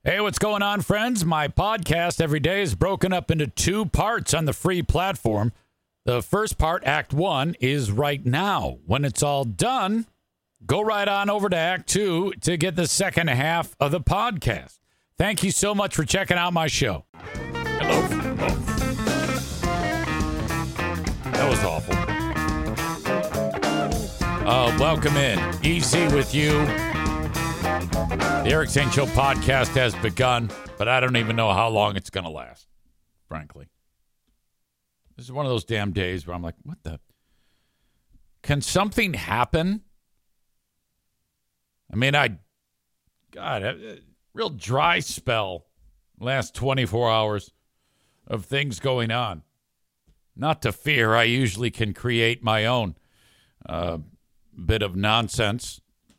Hey, what's going on, friends? My podcast every day is broken up into two parts on the free platform. The first part, Act 1, is right now. When it's all done, go right on over to Act 2 to get the second half of the podcast. Thank you so much for checking out my show. Hello. Oh. That was awful. Welcome in. Easy with you. The Eric St. Show podcast has begun, but I don't even know how long it's going to last, frankly. This is one of those damn days where I'm like, what the? Can something happen? I mean, a real dry spell last 24 hours of things going on. Not to fear, I usually can create my own bit of nonsense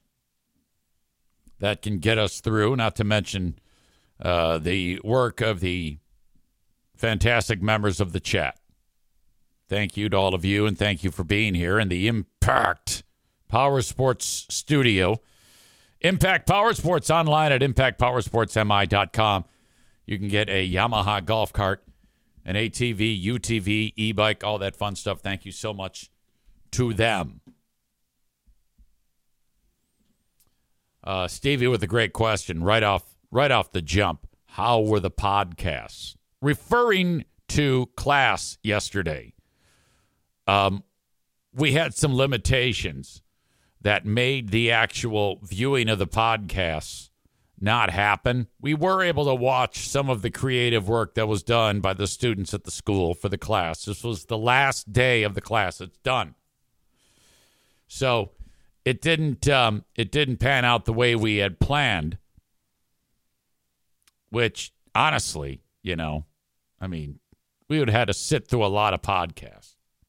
that can get us through, not to mention the work of the fantastic members of the chat. Thank you to all of you, and thank you for being here in the Impact Power Sports studio. Impact Power Sports online at impactpowersportsmi.com. You can get a Yamaha golf cart, an ATV, UTV, e-bike, all that fun stuff. Thank you so much to them. Stevie with a great question right off the jump. How were the podcasts? Referring to class yesterday, we had some limitations that made the actual viewing of the podcasts not happen. We were able to watch some of the creative work that was done by the students at the school for the class. This was the last day of the class. It's done. So it didn't pan out the way we had planned, which honestly, we would have had to sit through a lot of podcasts.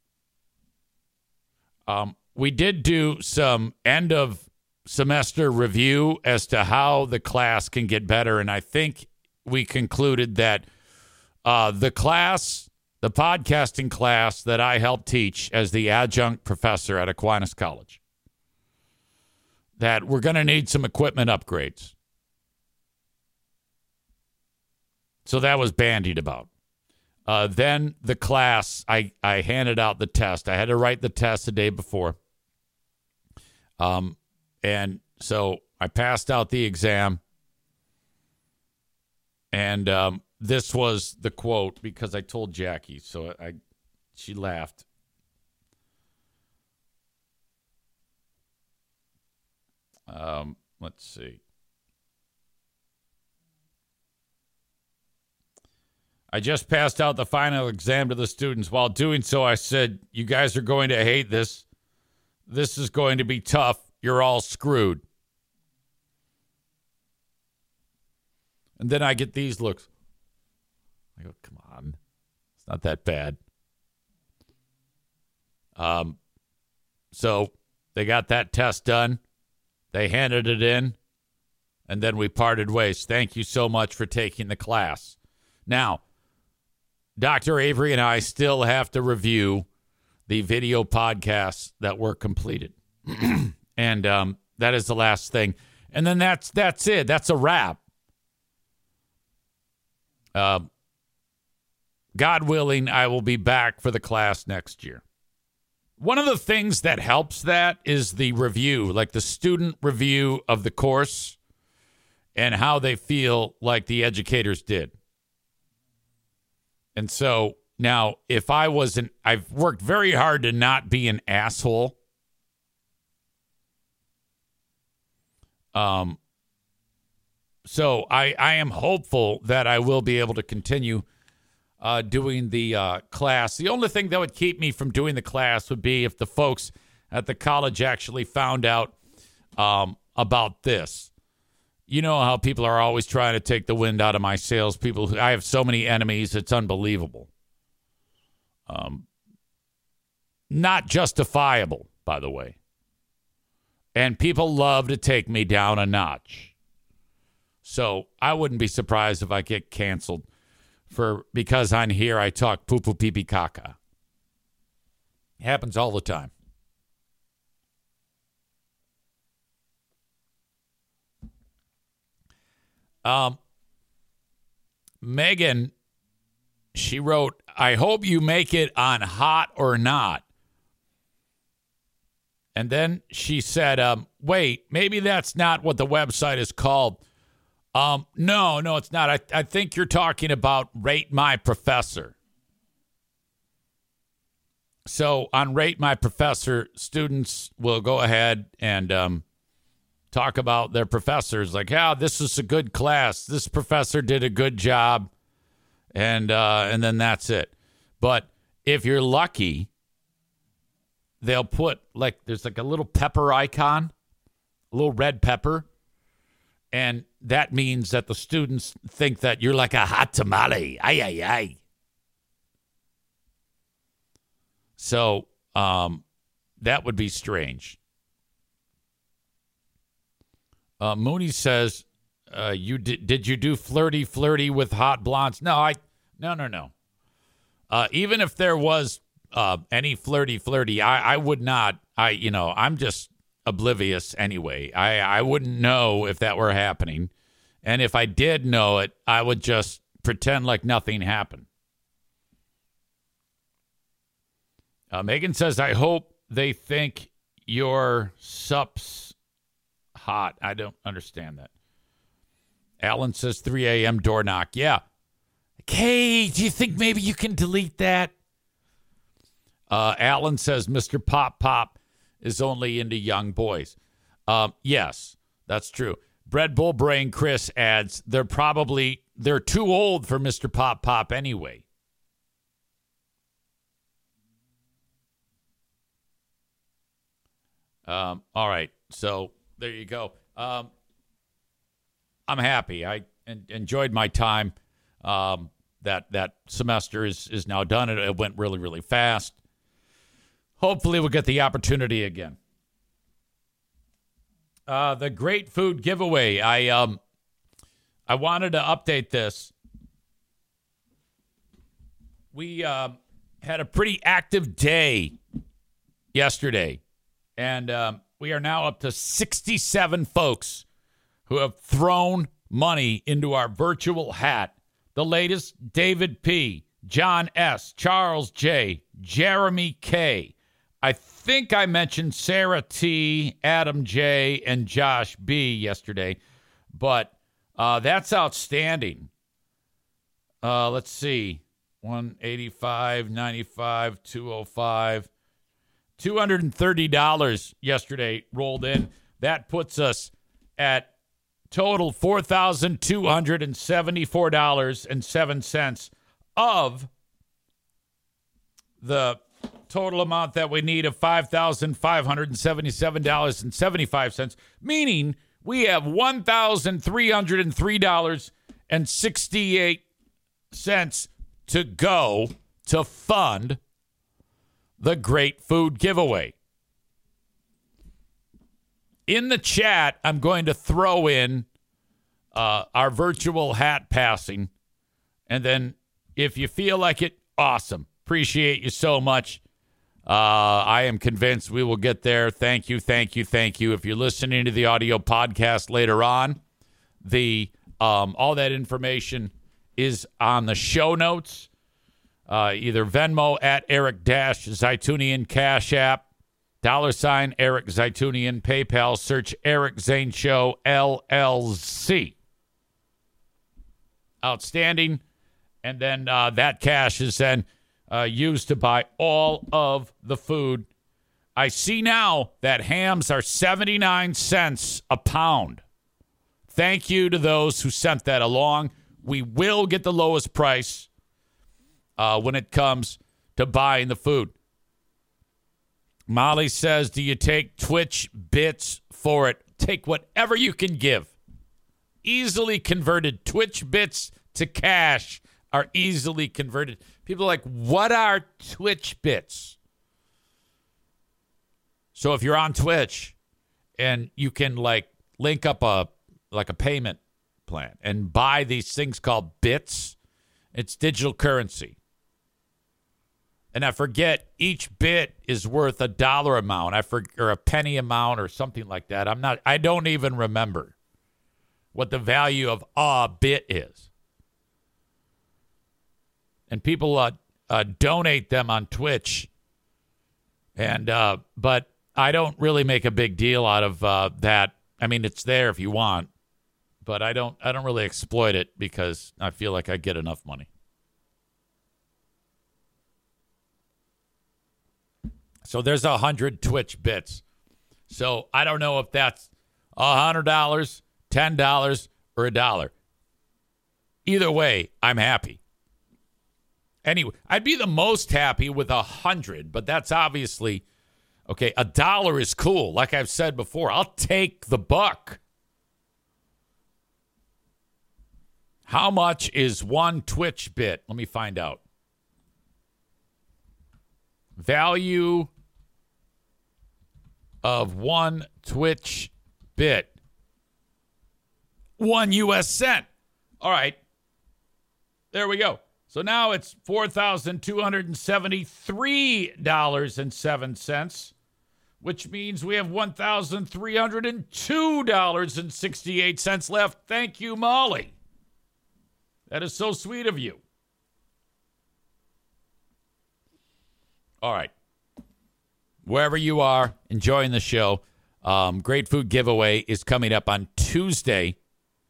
We did do some end of semester review as to how the class can get better, and I think we concluded that the podcasting class that I helped teach as the adjunct professor at Aquinas College, that we're going to need some equipment upgrades. So that was bandied about. Then the class, I handed out the test. I had to write the test the day before. And so I passed out the exam. And this was the quote, because I told Jackie, so she laughed. Let's see. I just passed out the final exam to the students. While doing so, I said, you guys are going to hate this. This is going to be tough. You're all screwed. And then I get these looks. I go, come on. It's not that bad. So they got that test done. They handed it in, and then we parted ways. Thank you so much for taking the class. Now, Dr. Avery and I still have to review the video podcasts that were completed. And that is the last thing. And then that's it. That's a wrap. God willing, I will be back for the class next year. One of the things that helps that is the review, like the student review of the course and how they feel like the educators did. And so now, if I've worked very hard to not be an asshole. So I am hopeful that I will be able to continue doing the class. The only thing that would keep me from doing the class would be if the folks at the college actually found out about this. You know how people are always trying to take the wind out of my sails. I have so many enemies, it's unbelievable. Not justifiable, by the way. And people love to take me down a notch. So I wouldn't be surprised if I get canceled because on here I talk poo-poo pee-pee caca. It happens all the time. Megan, she wrote, I hope you make it on Hot or Not. And then she said, wait, maybe that's not what the website is called. No, it's not. I think you're talking about Rate My Professor. So on Rate My Professor, students will go ahead and talk about their professors. Like, this is a good class. This professor did a good job. And then that's it. But if you're lucky, they'll put, there's a little pepper icon, a little red pepper. And that means that the students think that you're like a hot tamale. Ay, ay, ay. So that would be strange. Mooney says, did you do flirty with hot blondes? No. Even if there was any flirty, I would not. I'm just oblivious anyway. I wouldn't know if that were happening. And if I did know it, I would just pretend like nothing happened. Megan says, I hope they think your sup's hot. I don't understand that. Alan says 3 a.m. door knock. Yeah. Okay, do you think maybe you can delete that? Alan says Mr. Pop is only into young boys. Yes, that's true. Bread Bull Brain Chris adds, they're too old for Mr. Pop anyway. All right, so there you go. I'm happy. I enjoyed my time. That semester is now done. It went really, really fast. Hopefully we'll get the opportunity again. The Great Food Giveaway. I wanted to update this. We had a pretty active day yesterday. And we are now up to 67 folks who have thrown money into our virtual hat. The latest, David P., John S., Charles J., Jeremy K. I think I mentioned Sarah T., Adam J., and Josh B. yesterday. But that's outstanding. Let's see. 185, 95, 205. $230 yesterday rolled in. That puts us at total $4,274.07 of the total amount that we need of $5,577.75, meaning we have $1,303.68 to go to fund the Great Food Giveaway. In the chat, I'm going to throw in our virtual hat passing. And then if you feel like it, awesome. Appreciate you so much. I am convinced we will get there. Thank you. If you're listening to the audio podcast later on, all that information is on the show notes. Either Venmo at Eric Zaitunian, Cash App, $ Eric Zaitunian, PayPal, search Eric Zane Show, LLC. Outstanding. And then that cash is then used to buy all of the food. I see now that hams are 79 cents a pound. Thank you to those who sent that along. We will get the lowest price when it comes to buying the food. Molly says, do you take Twitch bits for it? Take whatever you can give. Easily converted. Twitch bits to cash are easily converted. People are like, what are Twitch bits? So if you're on Twitch and you can link up a payment plan and buy these things called bits, it's digital currency. And I forget, each bit is worth a dollar amount, or a penny amount, or something like that. I don't even remember what the value of a bit is. and people donate them on Twitch. And but I don't really make a big deal out of that. I mean, it's there if you want, but I don't really exploit it because I feel like I get enough money. So there's 100 Twitch bits. So I don't know if that's $100, $10, or $1. Either way, I'm happy. Anyway, I'd be the most happy with 100, but that's obviously, okay, $1 is cool. Like I've said before, I'll take the buck. How much is one Twitch bit? Let me find out. Value of one Twitch bit. 1 US cent. All right. There we go. So now it's $4,273.07, which means we have $1,302.68 left. Thank you, Molly. That is so sweet of you. All right. Wherever you are enjoying the show, Great Food Giveaway is coming up on Tuesday,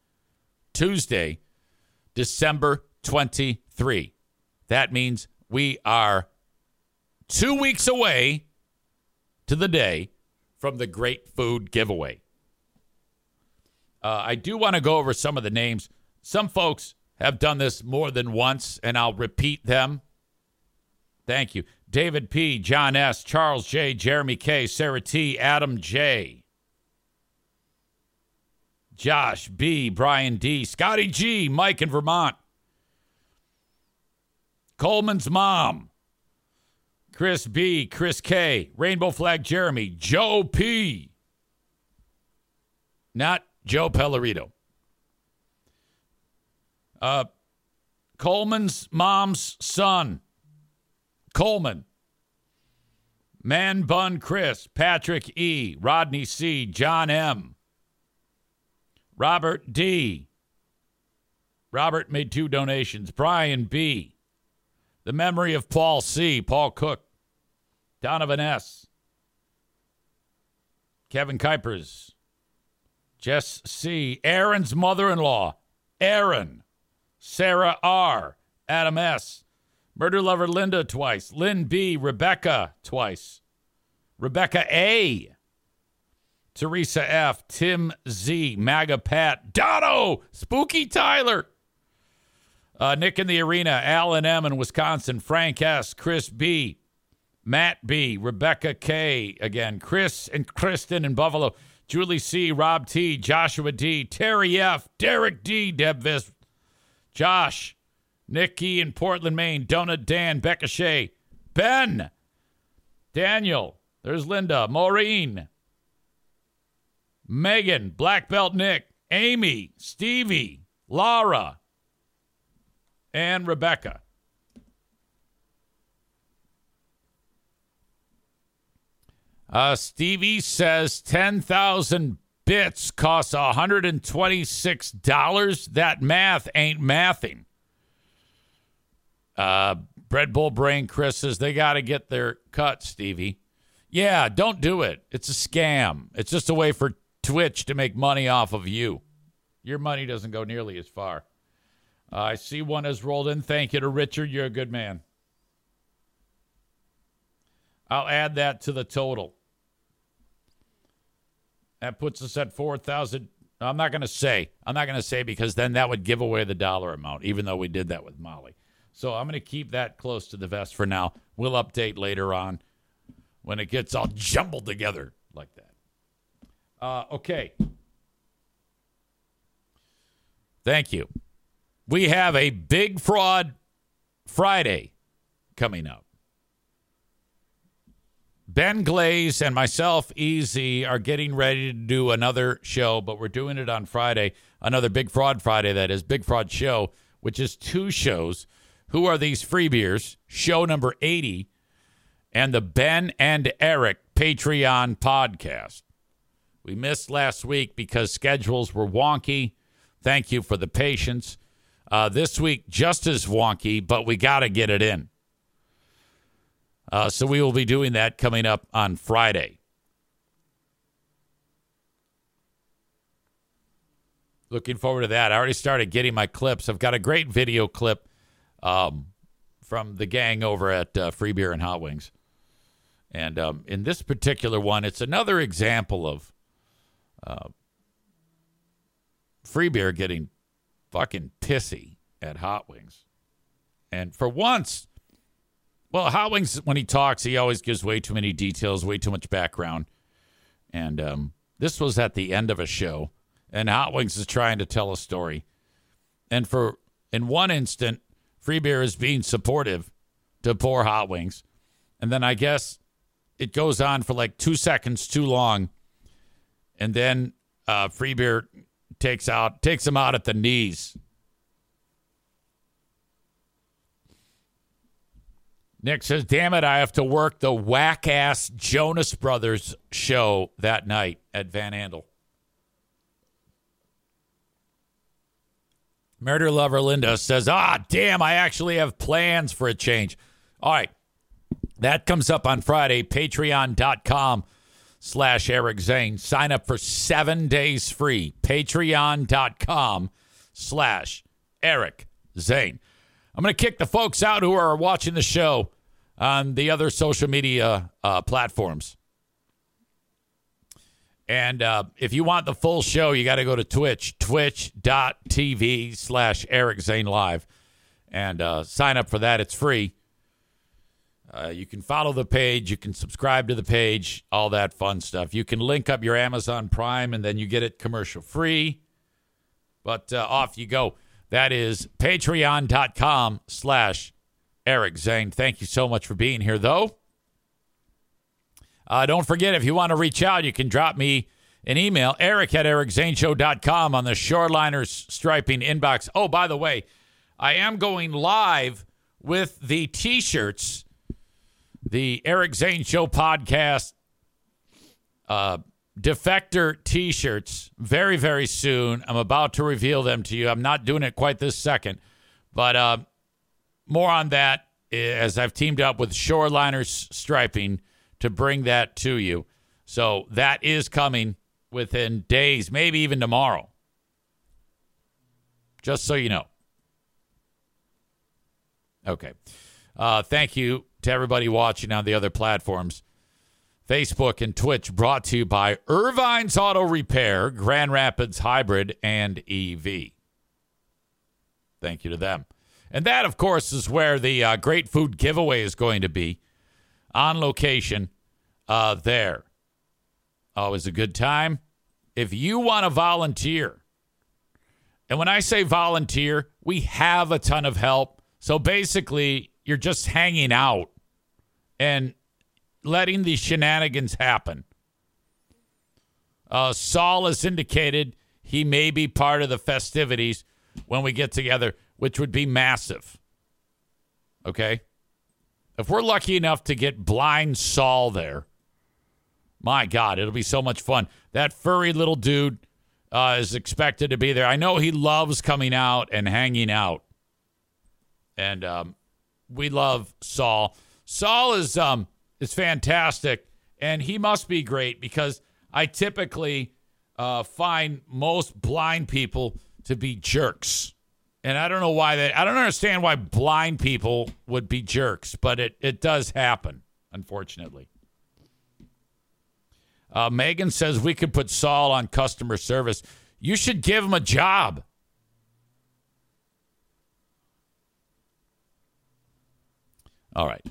December 23. That means we are 2 weeks away to the day from the Great Food Giveaway. I do want to go over some of the names. Some folks have done this more than once, and I'll repeat them. Thank you. David P., John S., Charles J., Jeremy K., Sarah T., Adam J., Josh B., Brian D., Scotty G., Mike in Vermont, Coleman's mom, Chris B., Chris K., Rainbow Flag Jeremy, Joe P., not Joe Pellerito, Coleman's mom's son, Coleman, Man Bun Chris, Patrick E., Rodney C., John M., Robert D. Robert made 2 donations. Brian B. The memory of Paul C., Paul Cook, Donovan S., Kevin Kuipers, Jess C., Aaron's mother-in-law, Aaron, Sarah R., Adam S., Murder Lover Linda twice, Lynn B., Rebecca twice, Rebecca A., Teresa F., Tim Z., MAGA Pat, Dono, Spooky Tyler, Nick in the Arena, Alan M. in Wisconsin, Frank S., Chris B., Matt B., Rebecca K., again, Chris and Kristen in Buffalo, Julie C., Rob T., Joshua D., Terry F., Derek D., Deb Vis, Josh, Nikki in Portland, Maine, Donut Dan, Becca Shea, Ben, Daniel, there's Linda, Maureen, Megan, Black Belt Nick, Amy, Stevie, Laura, and Rebecca. Stevie says 10,000 bits costs $126. That math ain't mathing. Bread Bull Brain Chris says they got to get their cut, Stevie. Yeah, don't do it. It's a scam. It's just a way for Twitch to make money off of you. Your money doesn't go nearly as far. I see one has rolled in. Thank you to Richard. You're a good man. I'll add that to the total. That puts us at 4,000. I'm not going to say because then that would give away the dollar amount, even though we did that with Molly. So I'm going to keep that close to the vest for now. We'll update later on when it gets all jumbled together like that. Okay. Thank you. We have a Big Fraud Friday coming up. Ben Glaze and myself, Easy, are getting ready to do another show, but we're doing it on Friday. Another Big Fraud Friday, that is. Big Fraud Show, which is 2 shows. Who Are These Freebeers? Show number 80. And the Ben and Eric Patreon podcast. We missed last week because schedules were wonky. Thank you for the patience. This week, just as wonky, but we got to get it in. So we will be doing that coming up on Friday. Looking forward to that. I already started getting my clips. I've got a great video clip from the gang over at Free Beer and Hot Wings. And in this particular one, it's another example of Free Beer getting fucking pissy at Hot Wings. And for once, well, Hot Wings, when he talks, he always gives way too many details, way too much background. And this was at the end of a show. And Hot Wings is trying to tell a story. And in one instant, Free Beer is being supportive to poor Hot Wings. And then I guess it goes on for like 2 seconds too long. And then Free Beer takes him out at the knees. Nick says, damn it, I have to work the whack-ass Jonas Brothers show that night at Van Andel. Murder Lover Linda says, damn, I actually have plans for a change. All right. That comes up on Friday, patreon.com/Eric Zane. Sign up for 7 days free. Patreon.com/Eric Zane. I'm going to kick the folks out who are watching the show on the other social media platforms. And if you want the full show, you got to go to Twitch, twitch.tv/Eric Zane Live, and sign up for that. It's free. You can follow the page. You can subscribe to the page, all that fun stuff. You can link up your Amazon Prime, and then you get it commercial free. But off you go. That is patreon.com/Eric Zane. Thank you so much for being here, though. Don't forget, if you want to reach out, you can drop me an email, eric@ericzaneshow.com on the Shoreliners Striping inbox. Oh, by the way, I am going live with the T-shirts, the Eric Zane Show podcast Defector T-shirts very, very soon. I'm about to reveal them to you. I'm not doing it quite this second, but more on that as I've teamed up with Shoreliners Striping to bring that to you. So that is coming within days, maybe even tomorrow. Just so you know. Okay. Thank you to everybody watching on the other platforms. Facebook and Twitch brought to you by Irvine's Auto Repair, Grand Rapids Hybrid and EV. Thank you to them. And that, of course, is where the Great Food Giveaway is going to be. On location there. Always a good time. If you want to volunteer, and when I say volunteer, we have a ton of help. So basically, you're just hanging out and letting the shenanigans happen. Saul has indicated he may be part of the festivities when we get together, which would be massive. Okay? If we're lucky enough to get blind Saul there, my God, it'll be so much fun. That furry little dude is expected to be there. I know he loves coming out and hanging out. And we love Saul. Saul is fantastic, and he must be great because I typically find most blind people to be jerks. And I don't know why I don't understand why blind people would be jerks, but it does happen, unfortunately. Megan says we could put Saul on customer service. You should give him a job. All right.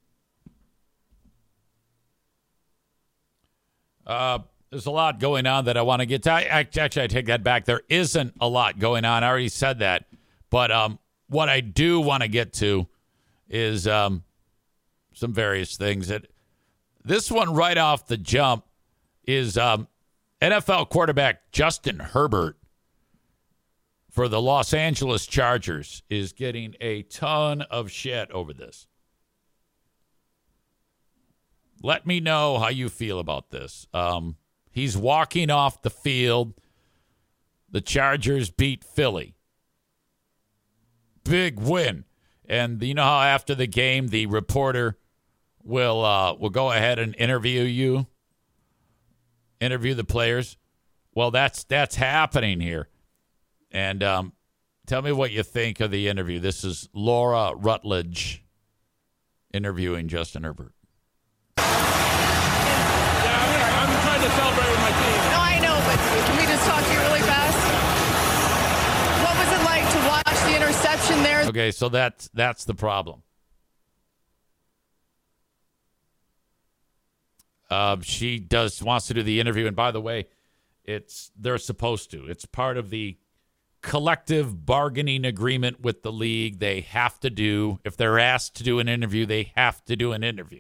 There's a lot going on that I want to get to. Actually, I take that back. There isn't a lot going on. I already said that. But what I do want to get to is some various things. This one right off the jump is NFL quarterback Justin Herbert for the Los Angeles Chargers is getting a ton of shit over this. Let me know how you feel about this. He's walking off the field. The Chargers beat Philly. big win. And you know how after the game, the reporter will go ahead and interview the players? Well, that's happening here. And tell me what you think of the interview. This is Laura Rutledge interviewing Justin Herbert. I'm trying to celebrate with my team. No, I know, but can we just talk to you really fast? What was it like to watch the interception there? Okay, so that's the problem. She wants to do the interview, and by the way, they're supposed to. It's part of the collective bargaining agreement with the league. They have to do, if they're asked to do an interview, they have to do an interview.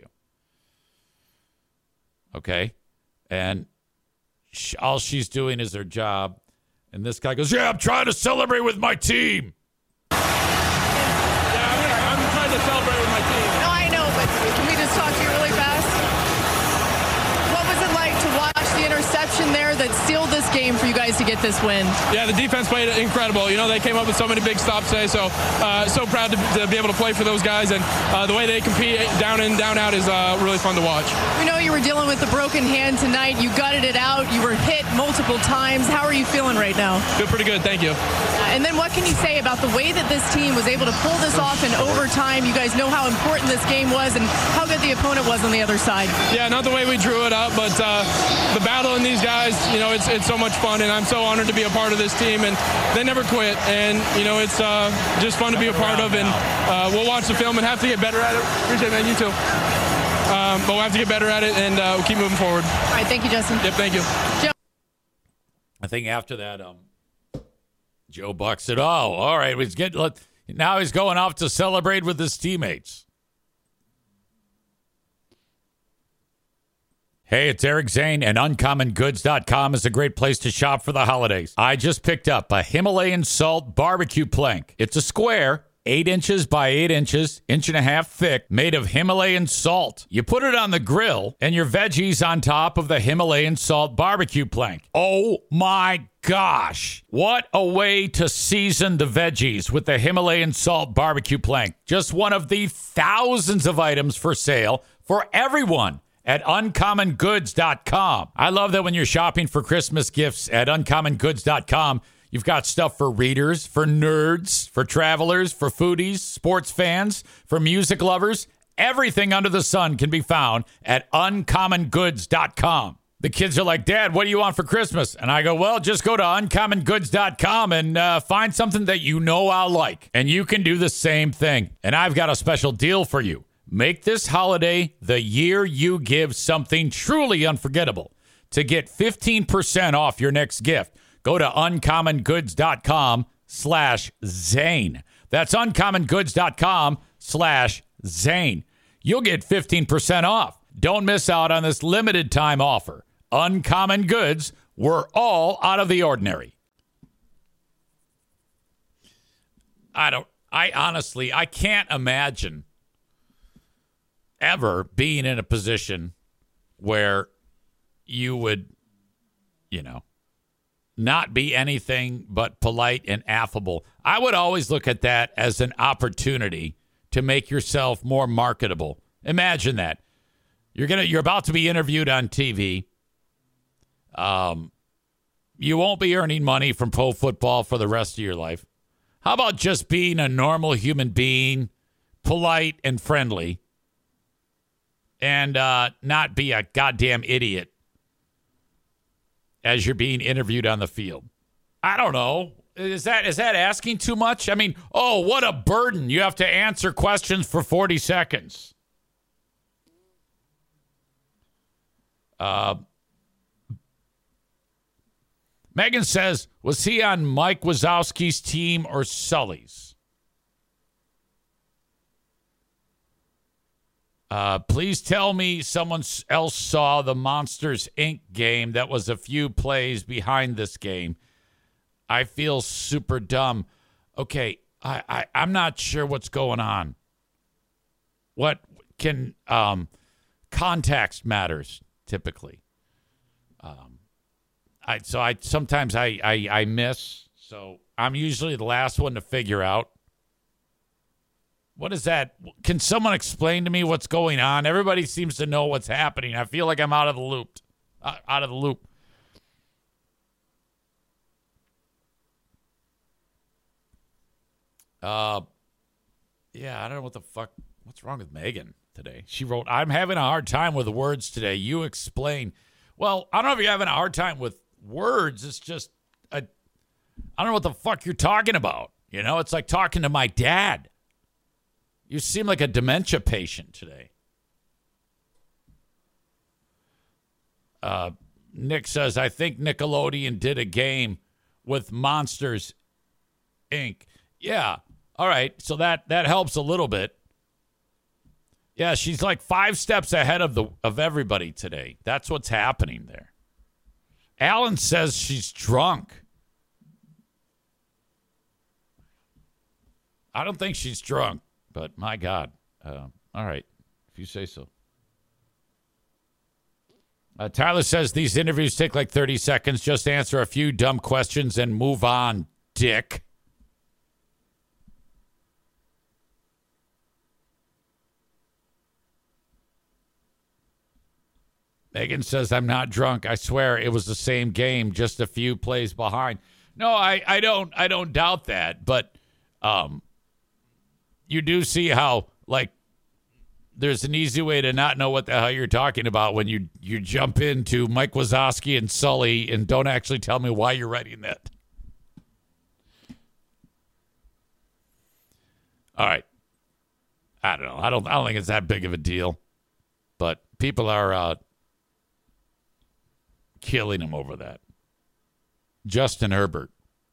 Okay? And all she's doing is her job. And this guy goes, yeah, I'm trying to celebrate with my team. Yeah, I'm trying to celebrate with my team. No, I know, but can we just talk to you really fast? What was it like to watch the interception there that sealed this game for you guys to get this win? Yeah, the defense played incredible. You know, they came up with so many big stops today, so proud to be able to play for those guys, and the way they compete down in, down out is really fun to watch. We know you were dealing with the broken hand tonight. You gutted it out. You were hit multiple times. How are you feeling right now? Feel pretty good, thank you. And then what can you say about the way that this team was able to pull this off in overtime? You guys know how important this game was and how good the opponent was on the other side. Yeah, not the way we drew it up, but the battle in these guys, you know, it's so much fun, and I'm so honored to be a part of this team, and they never quit, and, you know, it's just fun to be a part of, and we'll watch the film and have to get better at it. Appreciate it, man. You too. But we'll have to get better at it, and we'll keep moving forward. All right, thank you, Justin. Yep, thank you. Joe. I think after that, Joe Buck said, "Oh, all right, now he's going off to celebrate with his teammates." Hey, it's Eric Zane, and UncommonGoods.com is a great place to shop for the holidays. I just picked up a Himalayan salt barbecue plank. It's a square, 8 inches by 8 inches, 1.5 inches thick, made of Himalayan salt. You put it on the grill, and your veggies on top of the Himalayan salt barbecue plank. Oh my gosh. What a way to season the veggies with the Himalayan salt barbecue plank. Just one of the thousands of items for sale for everyone at UncommonGoods.com. I love that when you're shopping for Christmas gifts at UncommonGoods.com, you've got stuff for readers, for nerds, for travelers, for foodies, sports fans, for music lovers. Everything under the sun can be found at UncommonGoods.com. The kids are like, Dad, what do you want for Christmas? And I go, well, just go to UncommonGoods.com and find something that you know I'll like. And you can do the same thing. And I've got a special deal for you. Make this holiday the year you give something truly unforgettable. To get 15% off your next gift, go to UncommonGoods.com/Zane. That's UncommonGoods.com/Zane. You'll get 15% off. Don't miss out on this limited time offer. Uncommon Goods, we're all out of the ordinary. I honestly can't imagine ever being in a position where you would, not be anything but polite and affable. I would always look at that as an opportunity to make yourself more marketable. Imagine that. You're about to be interviewed on TV. You won't be earning money from pro football for the rest of your life. How about just being a normal human being, polite and friendly, and not be a goddamn idiot as you're being interviewed on the field? I don't know. Is that asking too much? I mean, oh, what a burden. You have to answer questions for 40 seconds. Megan says, was he on Mike Wazowski's team or Sully's? Please tell me someone else saw the Monsters, Inc. game that was a few plays behind this game. I feel super dumb. Okay, I'm not sure what's going on. What can context matters typically. I sometimes I miss, so I'm usually the last one to figure out What is that? Can someone explain to me what's going on? Everybody seems to know what's happening. I feel like I'm out of the loop. Out of the loop. Yeah, I don't know what the fuck. What's wrong with Megan today? She wrote, I'm having a hard time with words today. You explain. Well, I don't know if you're having a hard time with words. It's just, I don't know what the fuck you're talking about. You know, it's like talking to my dad. You seem like a dementia patient today. Nick says, I think Nickelodeon did a game with Monsters, Inc. Yeah. All right. So that helps a little bit. Yeah, she's like 5 steps ahead of everybody today. That's what's happening there. Alan says she's drunk. I don't think she's drunk, but my God. All right, if you say so. Tyler says these interviews take like 30 seconds. Just answer a few dumb questions and move on, dick. Megan says, I'm not drunk. I swear it was the same game, just a few plays behind. No, I don't doubt that. But you do see how, like, there's an easy way to not know what the hell you're talking about when you jump into Mike Wazowski and Sully and don't actually tell me why you're writing that. All right. I don't know. I don't think it's that big of a deal. But people are killing him over that. Justin Herbert.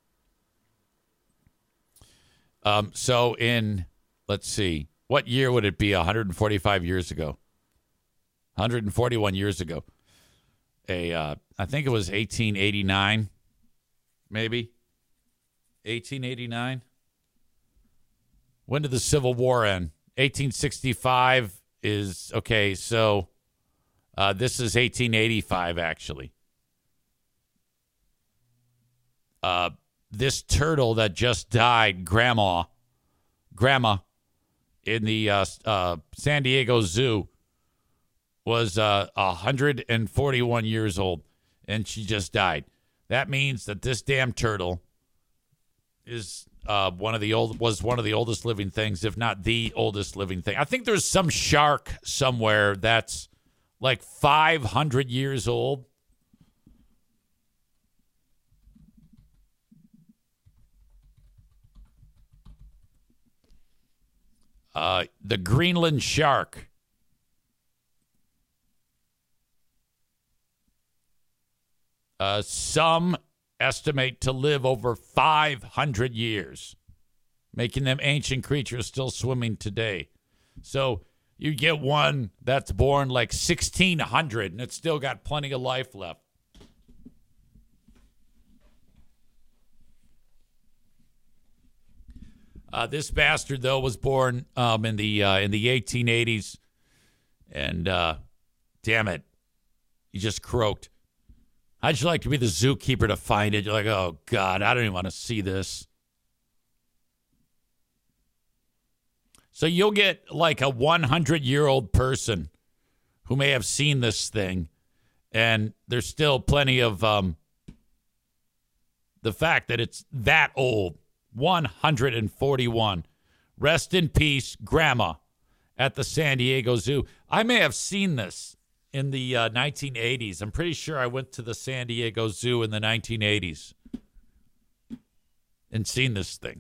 So in, let's see, what year would it be 145 years ago? 141 years ago. I think it was 1889, maybe. 1889? When did the Civil War end? 1865 is, okay, so this is 1885, actually. This turtle that just died, Grandma, in the San Diego Zoo, was 141 years old, and she just died. That means that this damn turtle is one of the oldest living things, if not the oldest living thing. I think there's some shark somewhere that's like 500 years old. The Greenland shark. Some estimate to live over 500 years, making them ancient creatures still swimming today. So you get one that's born like 1600 and it's still got plenty of life left. This bastard, though, was born in the 1880s, and damn it, he just croaked. How'd you like to be the zookeeper to find it? You're like, oh God, I don't even want to see this. So you'll get like a 100-year-old person who may have seen this thing, and there's still plenty of the fact that it's that old. 141. Rest in peace, Grandma, at the San Diego Zoo. I may have seen this in the 1980s. I'm pretty sure I went to the San Diego Zoo in the 1980s and seen this thing.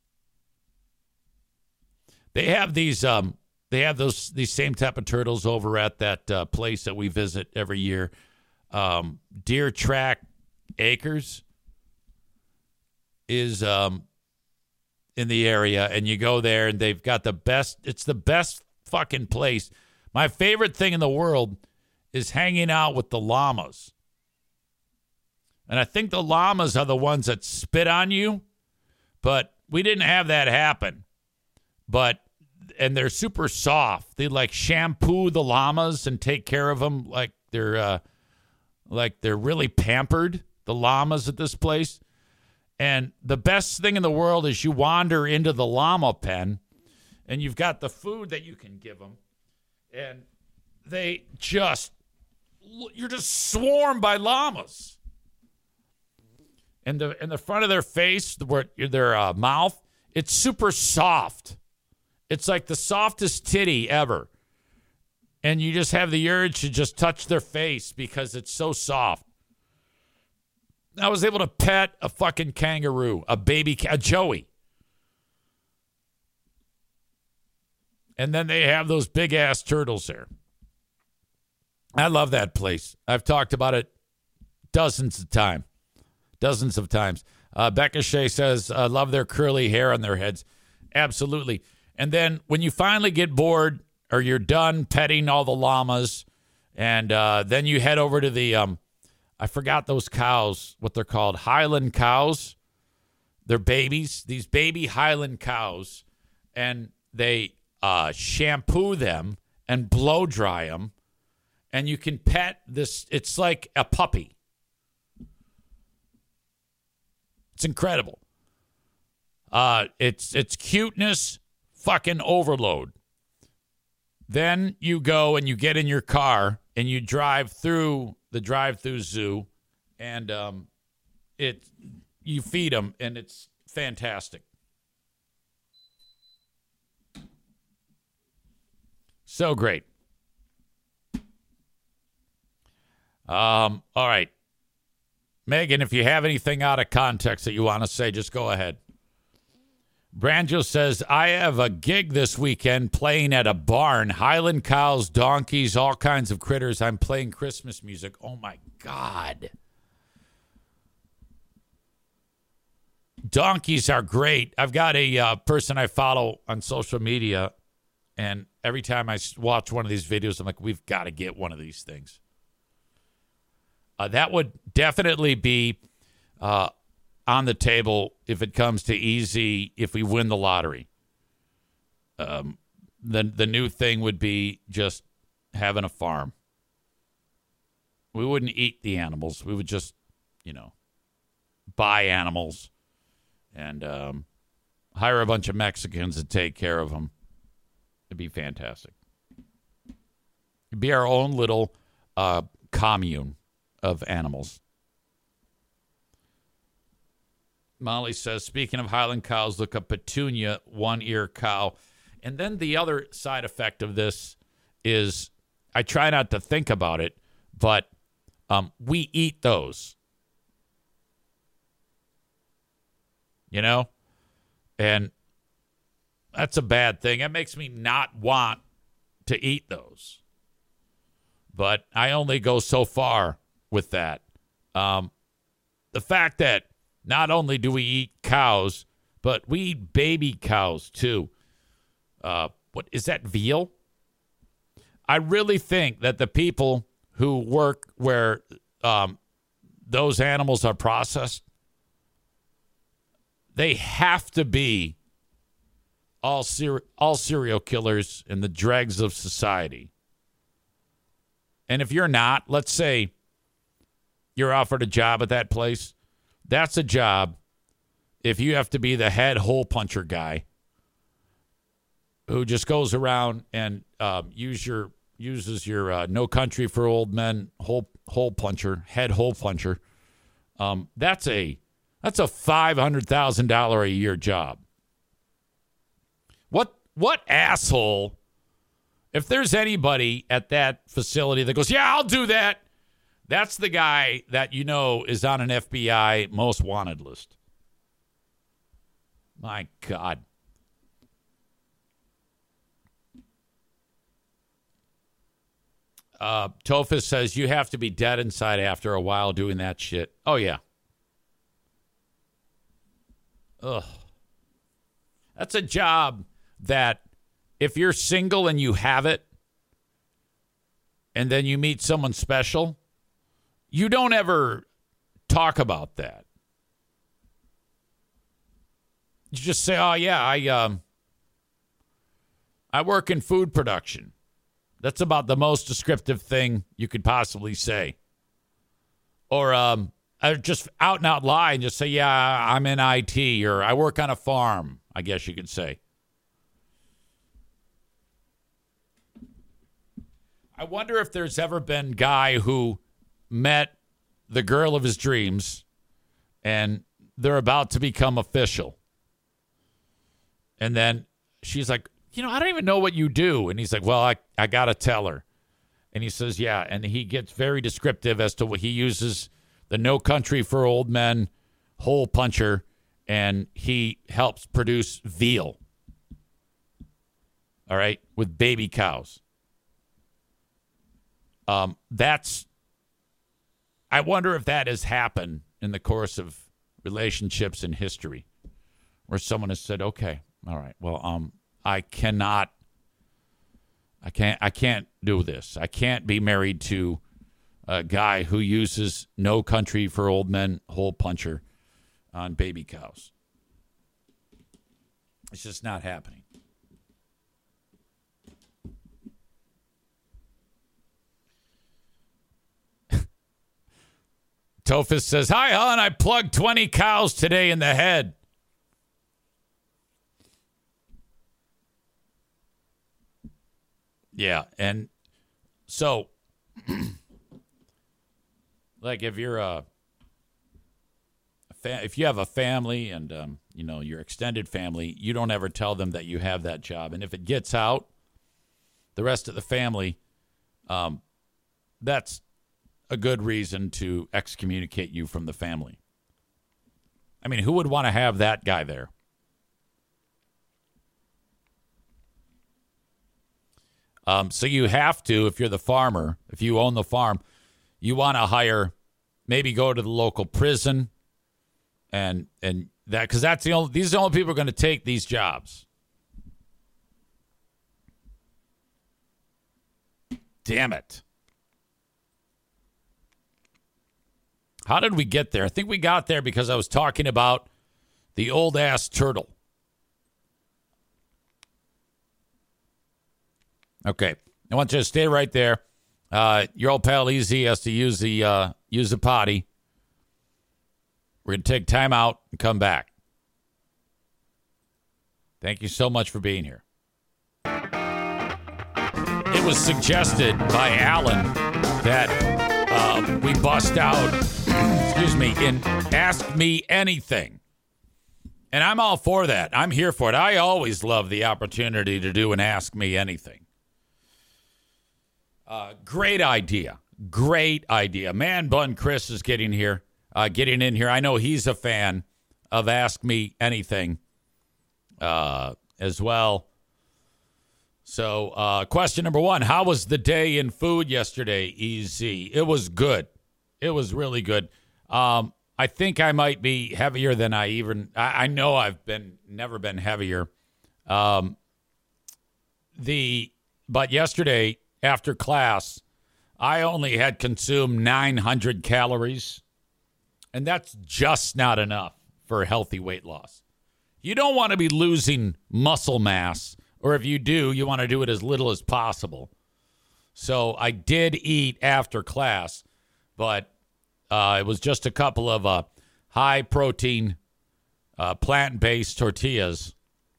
They have these these same type of turtles over at that place that we visit every year, Deer Track Acres is in the area, and you go there and they've got it's the best fucking place. My favorite thing in the world is hanging out with the llamas. And I think the llamas are the ones that spit on you, but we didn't have that happen. And they're super soft. They like shampoo the llamas and take care of them like they're really pampered, the llamas at this place. And the best thing in the world is you wander into the llama pen and you've got the food that you can give them, and you're just swarmed by llamas. And in the front of their face, their mouth, it's super soft. It's like the softest titty ever. And you just have the urge to just touch their face because it's so soft. I was able to pet a fucking kangaroo, a Joey. And then they have those big-ass turtles there. I love that place. I've talked about it dozens of times. Becca Shea says, love their curly hair on their heads. Absolutely. And then when you finally get bored or you're done petting all the llamas, and then you head over to the, I forgot those cows, what they're called, Highland cows. They're babies, these baby Highland cows, and they shampoo them and blow dry them, and you can pet this. It's like a puppy. It's incredible. It's cuteness fucking overload. Then you go and you get in your car and you drive through the drive-through zoo, and you feed them, and it's fantastic. So great. All right. Megan, if you have anything out of context that you want to say, just go ahead. Branjo says, I have a gig this weekend playing at a barn. Highland cows, donkeys, all kinds of critters. I'm playing Christmas music. Oh, my God. Donkeys are great. I've got a person I follow on social media, and every time I watch one of these videos, I'm like, we've got to get one of these things. That would definitely be on the table if it comes to easy, if we win the lottery. The new thing would be just having a farm. We wouldn't eat the animals. We would just, buy animals and hire a bunch of Mexicans to take care of them. It'd be fantastic. It'd be our own little commune of animals. Molly says, speaking of Highland cows, look up Petunia, one-ear cow. And then the other side effect of this is, I try not to think about it, but we eat those. And that's a bad thing. That makes me not want to eat those. But I only go so far with that. The fact that not only do we eat cows, but we eat baby cows too. What is that, veal? I really think that the people who work where those animals are processed, they have to be all serial killers and the dregs of society. And if you're not, let's say you're offered a job at that place, that's a job if you have to be the head hole puncher guy who just goes around and uses your No Country for Old Men hole puncher, head hole puncher. That's a $500,000 a year job. What asshole, if there's anybody at that facility that goes, yeah, I'll do that, that's the guy that is on an FBI most wanted list. My God. Tophus says you have to be dead inside after a while doing that shit. Oh, yeah. Ugh. That's a job that if you're single and you have it, and then you meet someone special, you don't ever talk about that. You just say, oh, yeah, I work in food production. That's about the most descriptive thing you could possibly say. Or I just out and out lie and just say, yeah, I'm in IT, or I work on a farm, I guess you could say. I wonder if there's ever been a guy who met the girl of his dreams and they're about to become official. And then she's like, I don't even know what you do. And he's like, well, I got to tell her. And he says, yeah. And he gets very descriptive as to what he uses, the No Country for Old Men hole puncher, and he helps produce veal. All right, with baby cows. I wonder if that has happened in the course of relationships in history, where someone has said, okay, all right, well, I can't do this. I can't be married to a guy who uses No Country for Old Men hole puncher on baby cows. It's just not happening. Tophus says, hi, hon, I plugged 20 cows today in the head. Yeah, and so, like, if you're if you have a family and your extended family, you don't ever tell them that you have that job, and if it gets out, the rest of the family, that's a good reason to excommunicate you from the family. I mean, who would want to have that guy there? So you have to, if you're the farmer, if you own the farm, you want to hire, maybe go to the local prison, and that, because these are the only people who are going to take these jobs. Damn it. How did we get there? I think we got there because I was talking about the old ass turtle. Okay, I want you to stay right there. Your old pal Easy has to use the potty. We're going to take time out and come back. Thank you so much for being here. It was suggested by Alan that we bust out, in Ask Me Anything. And I'm all for that. I'm here for it. I always love the opportunity to do an Ask Me Anything. Great idea. Great idea. Man Bun Chris is getting in here. I know he's a fan of Ask Me Anything as well. So question number one, how was the day in food yesterday, Easy? It was good. It was really good. I think I might be heavier than I know I've never been heavier. But yesterday, after class, I only had consumed 900 calories, and that's just not enough for healthy weight loss. You don't want to be losing muscle mass, or if you do, you want to do it as little as possible. So I did eat after class, but it was just a couple of high-protein, plant-based tortillas,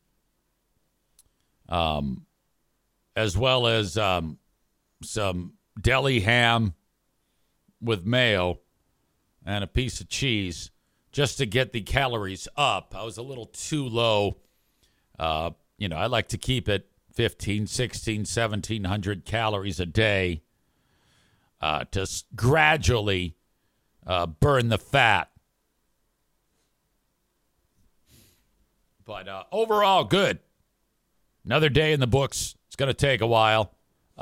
as well as some deli ham with mayo and a piece of cheese just to get the calories up. I was a little too low. I like to keep it 15, 16, 1,700 calories a day to gradually burn the fat. But overall, good. Another day in the books. It's going to take a while.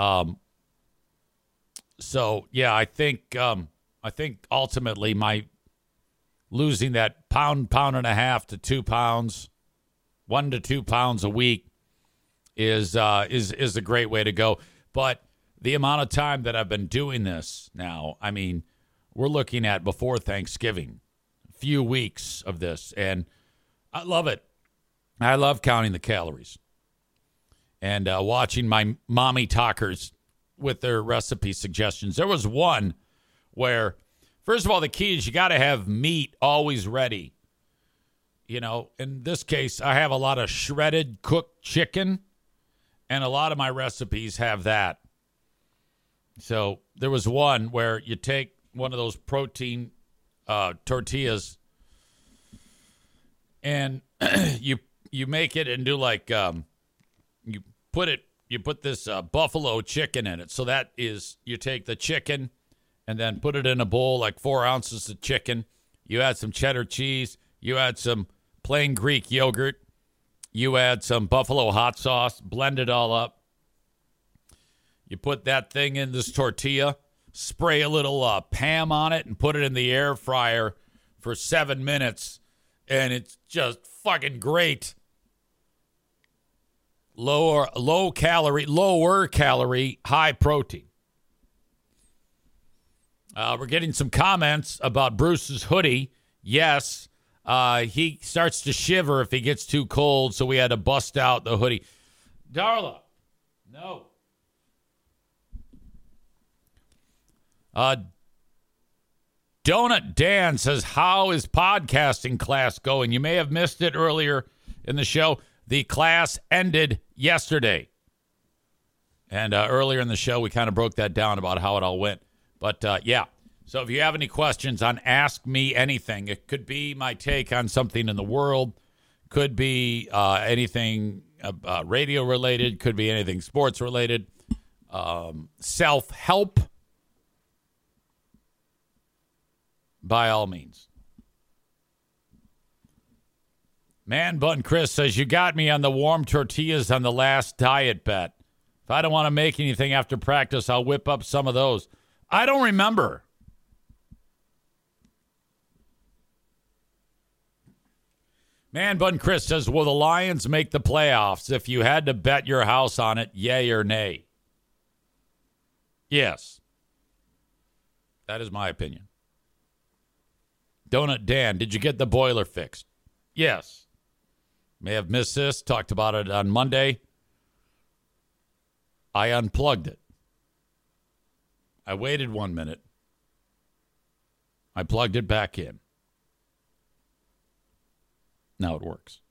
So yeah, I think ultimately my losing that pound and a half to 2 pounds, 1 to 2 pounds a week is a great way to go. But the amount of time that I've been doing this now, I mean, we're looking at before Thanksgiving, a few weeks of this, and I love it. I love counting the calories and watching my mommy talkers with their recipe suggestions. There was one where, first of all, the key is you got to have meat always ready. In this case, I have a lot of shredded cooked chicken, and a lot of my recipes have that. So there was one where you take one of those protein tortillas and you make it into like you put this buffalo chicken in it. So that is, you take the chicken and then put it in a bowl, like 4 ounces of chicken. You add some cheddar cheese. You add some plain Greek yogurt. You add some buffalo hot sauce. Blend it all up. You put that thing in this tortilla. Spray a little Pam on it and put it in the air fryer for 7 minutes. And it's just fucking great. Lower calorie, high protein. We're getting some comments about Bruce's hoodie. Yes, he starts to shiver if he gets too cold, so we had to bust out the hoodie. Darla, no. Donut Dan says, how is podcasting class going? You may have missed it earlier in the show. The class ended yesterday. And earlier in the show, we kind of broke that down about how it all went. But, yeah. So if you have any questions on Ask Me Anything, it could be my take on something in the world. Could be anything radio-related. Could be anything sports-related. Self-help. By all means. Man Bun Chris says, you got me on the warm tortillas on the last diet bet. If I don't want to make anything after practice, I'll whip up some of those. I don't remember. Man Bun Chris says, will the Lions make the playoffs? If you had to bet your house on it, yay or nay? Yes. That is my opinion. Donut Dan, did you get the boiler fixed? Yes. May have missed this. Talked about it on Monday. I unplugged it. I waited 1 minute. I plugged it back in. Now it works.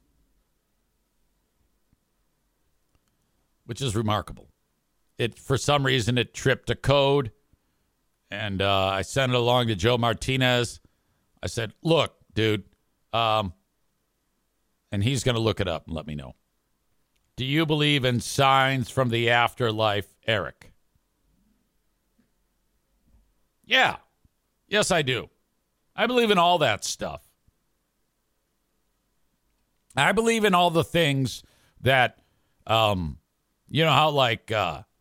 Which is remarkable. For some reason, it tripped a code. And I sent it along to Joe Martinez. I said, look, dude, and he's going to look it up and let me know. Do you believe in signs from the afterlife, Eric? Yeah. Yes, I do. I believe in all that stuff. I believe in all the things that, you know how like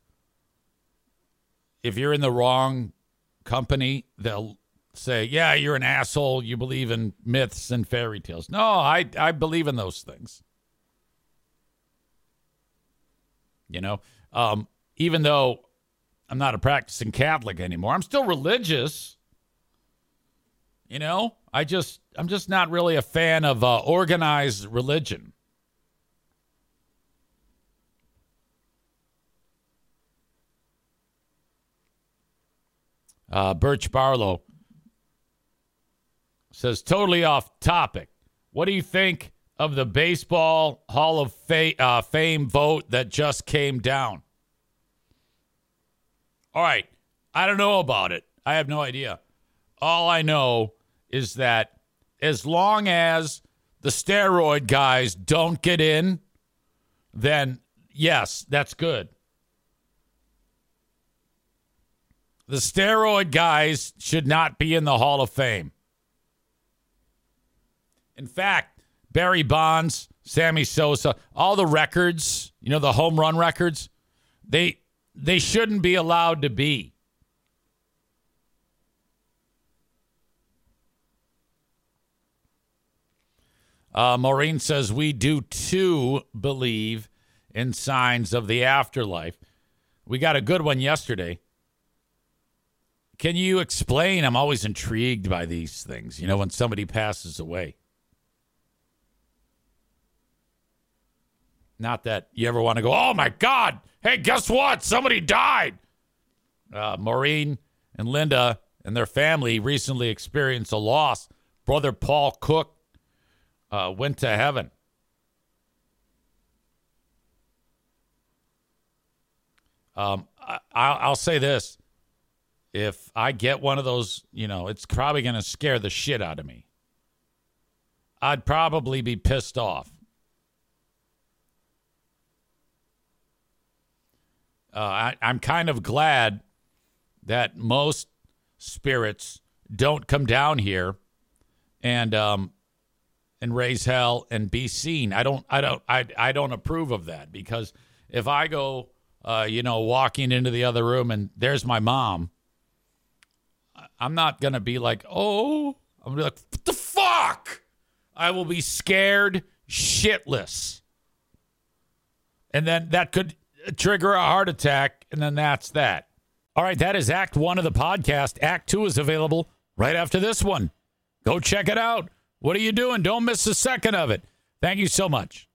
if you're in the wrong company, they'll say, yeah, you're an asshole. You believe in myths and fairy tales. No, I believe in those things. You know, even though I'm not a practicing Catholic anymore, I'm still religious. You know, I'm just not really a fan of organized religion. Birch Barlow says, totally off topic. What do you think of the Baseball Hall of Fame vote that just came down? All right. I don't know about it. I have no idea. All I know is that as long as the steroid guys don't get in, then yes, that's good. The steroid guys should not be in the Hall of Fame. In fact, Barry Bonds, Sammy Sosa, all the records, you know, the home run records, they shouldn't be allowed to be. Maureen says, we do too believe in signs of the afterlife. We got a good one yesterday. Can you explain? I'm always intrigued by these things, you know, when somebody passes away. Not that you ever want to go, oh, my God. Hey, guess what? Somebody died. Maureen and Linda and their family recently experienced a loss. Brother Paul Cook went to heaven. I'll say this. If I get one of those, it's probably going to scare the shit out of me. I'd probably be pissed off. I'm kind of glad that most spirits don't come down here and raise hell and be seen. I don't approve of that, because if I go, walking into the other room and there's my mom, I'm not going to be like, oh, I'm going to be like, what the fuck? I will be scared shitless. And then that could trigger a heart attack, and then that's that. All right, that is Act 1 of the podcast. Act 2 is available right after this one. Go check it out. What are you doing? Don't miss a second of it. Thank you so much.